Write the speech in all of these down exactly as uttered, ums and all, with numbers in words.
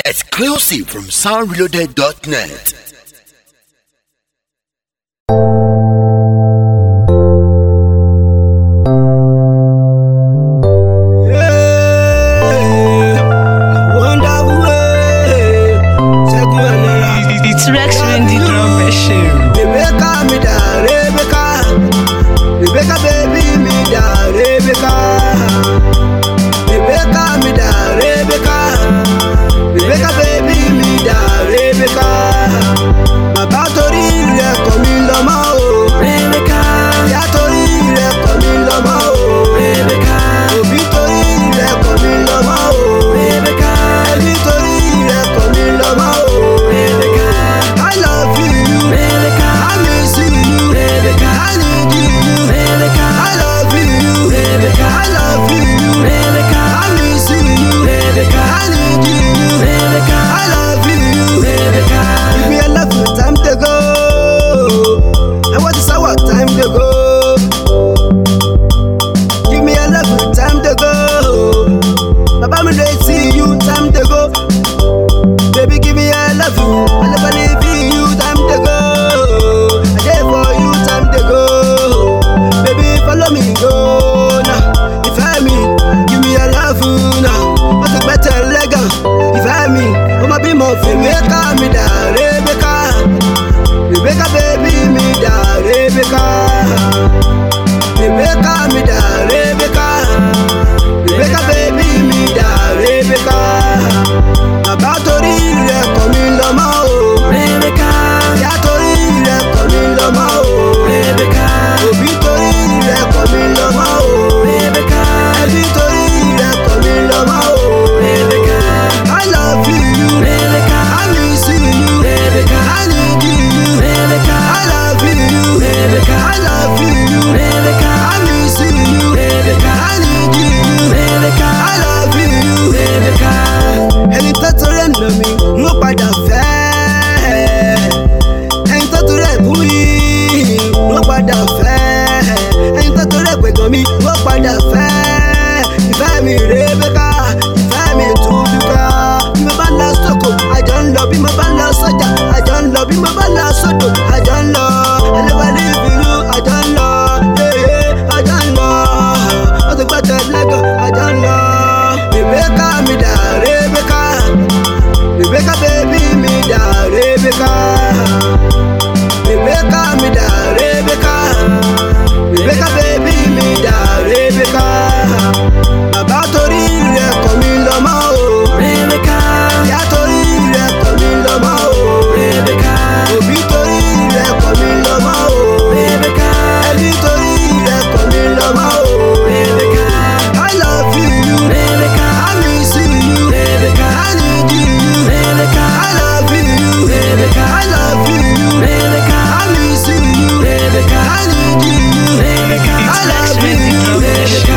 Exclusive from sound reloaded dot net. It's Rex Wendy drum machine. Rebecca, me da, Rebecca, Rebecca, baby, me da, Rebecca, Rebecca, me da, Rebecca, Rebecca, baby, me da, Rebecca. Bàbá torí rẹ̀ kọ̀ mí lọ́mọ o, Rebecca. Ìyá torí rẹ̀ kọ̀ mí lọ́mọ o, Rebecca. Òbí torí rẹ̀ kọ̀ mí lọ́mọ o, Rebecca. Ẹbí torí rẹ̀ kọ̀ mí lọ́mọ o, Rebecca. I love you, Rebecca. I miss you, Rebecca. I need you, Rebecca. I love you, Rebecca. I love you, Rebecca. I miss you, Rebecca. I need you, Rebecca. I love you, Rebecca. Give me a love you time to go. I want to say what time to go. Give me a love you time to go. Baba me dey see you time to go. Baby give me a love you. I never leave you time to go. I dey for you time to go. Baby follow me go now. If I me, give me a love you now. What's a better leg? If I me, I'ma be more for Rebecca, me da Rebecca, Rebecca baby me da Rebecca, Rebecca me da Rebecca, Rebecca baby me da Rebecca. Bàbá torí rẹ̀ kọ̀ mí lọ́mọ o, Rebecca. Ìyá torí rẹ̀ kọ̀ mí lọ́mọ o, Rebecca. Òbí torí rẹ̀ kọ̀ mí lọ́mọ o, Rebecca. Ẹbí torí rẹ̀ kọ̀ mí lọ́mọ o, Rebecca. I love you, Rebecca. I miss you, Rebecca. I need you, Rebecca. I love you, Rebecca. I love you, Rebecca. I miss you, Rebecca. I need you, Rebecca. I love you, Rebecca. Ẹni tó torí ẹ̀ nà mí ló padà fẹ́. Ẹni tó torí ẹ̀ bú mi ló padà fẹ́. Ẹni tó torí ẹ̀ pẹ̀gàn mi ló padà fẹ́. Ìfẹ́ mi Rebecca, ìfẹ́ mi Túndúká. Bí mo bá lọ sóko, àjọ ń lọ. Bí mo bá lọ sọ́jà, àjọ ń lọ. Bí mo bá lọ sódò, àjọ ń lọ. Ẹlẹ́wàlẹ́ ìbínú, àjọ ń lọ. Yéyé, àjọ ń lọ. Ó ti gbẹ́tẹ̀ lẹ́gàn, àjọ ń lọ. Rebecca mi dà Rebecca, Rebecca baby mi dà Rebecca, Rebecca mi dà Rebecca, Rebecca baby mi dà Rebecca. Bàbá torí rẹ̀ kọ̀ mí lọ́mọ o, Rebecca. Ìyá torí rẹ̀ kọ̀ mí lọ́mọ o, Rebecca. Òbí torí rẹ̀ kọ̀ mí lọ́mọ o, Rebecca. Ẹbí torí rẹ̀ kọ̀ mí lọ́mọ o, Rebecca. I love you, Rebecca. I miss you, Rebecca. I need you, Rebecca. I love you, Rebecca. I love you, Rebecca. I miss you, Rebecca. I need you, Rebecca. I It's Rex love Wendy you, drum Rebecca.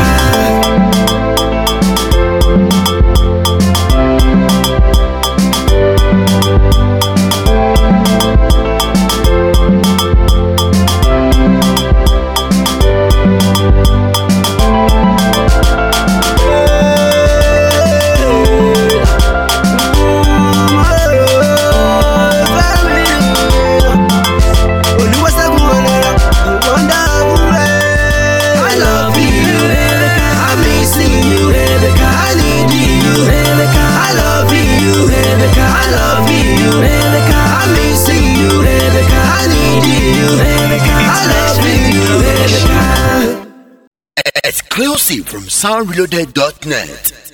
I love you, Rebecca. I miss you, Rebecca. I need you, Rebecca. I love you, Rebecca. I love you, Rebecca. I miss you, Rebecca. I need you, Rebecca. I love you, Rebecca. Exclusive from sound reloaded dot net.